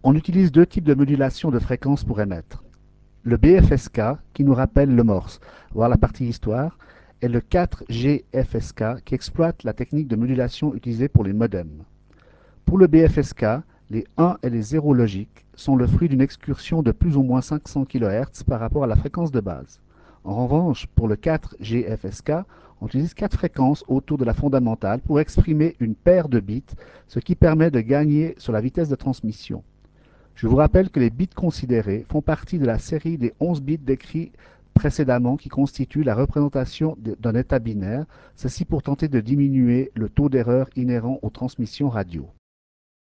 On utilise deux types de modulation de fréquence pour émettre. Le BFSK, qui nous rappelle le morse, voir la partie histoire, et le 4GFSK, qui exploite la technique de modulation utilisée pour les modems. Pour le BFSK, les 1 et les 0 logiques sont le fruit d'une excursion de plus ou moins 500 kHz par rapport à la fréquence de base. En revanche, pour le 4GFSK, on utilise 4 fréquences autour de la fondamentale pour exprimer une paire de bits, ce qui permet de gagner sur la vitesse de transmission. Je vous rappelle que les bits considérés font partie de la série des 11 bits décrits précédemment qui constituent la représentation d'un état binaire, ceci pour tenter de diminuer le taux d'erreur inhérent aux transmissions radio.